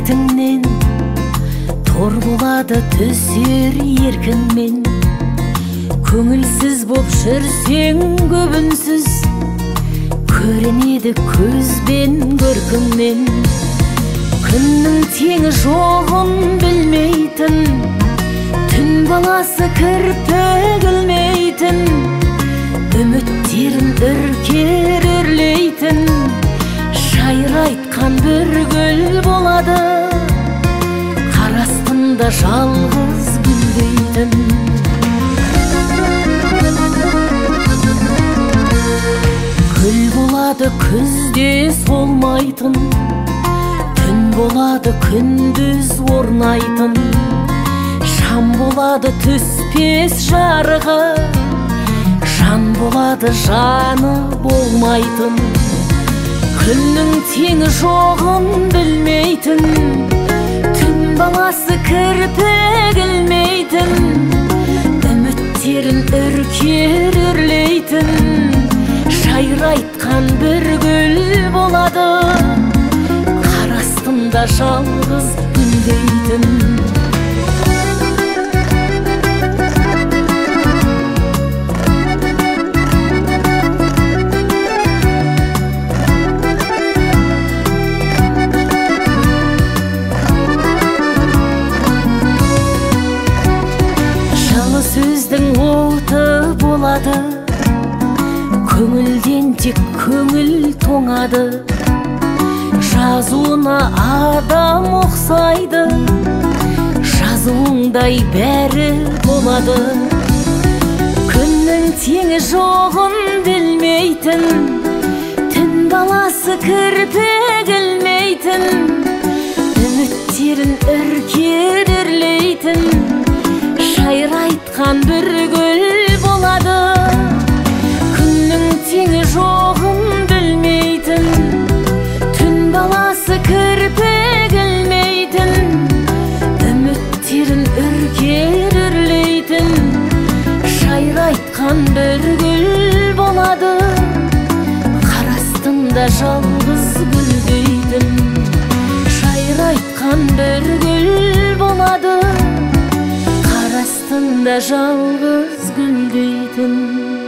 бетіңнен тор болады түсер еркіңмен. Көңілсіз боп жүрсең көбінсіз көрінеді көзбен көркіңнен. Күннің теңі жоғын білмейтін, түн баласы кірпік ілмейтін, үміттерін үркер үрлейтін, жайрайтқан бір гүл болады, қар астында жалғыз гүлдейтін. Гүл болады күзде солмайтын, түн болады күндіз орнайтын, шам болады түспес жарығы, жан болады жаны болмайтын. Күннің теңі жоғын білмейтін, түн баласы кірпік ілмейтін, үміттерін үркер үрлейтін, жайрайтқан бір гүл болады, қар астында жалғыз гүлдейтін. Жылы сөздің оты болады, көңілден тек көңіл тоңады, жазуына адам ұқсайды, жазуыңдай бәрі болады. Күннің теңі жоғын білмейтін, түн баласы кірпік ілмейтін, үміттерін үркер үрлейтін, жайрайтқан бір гүл болады, күннің теңі жоғын білмейтін, түн баласы кірпік ілмейтін, үміттерін үркер үрлейтін, жайрайтқан бір гүл болады, қар астында жалғыз гүлдейтін. Жайрайтқан бір гүл болады, қар астында жалғыз гүлдейтін.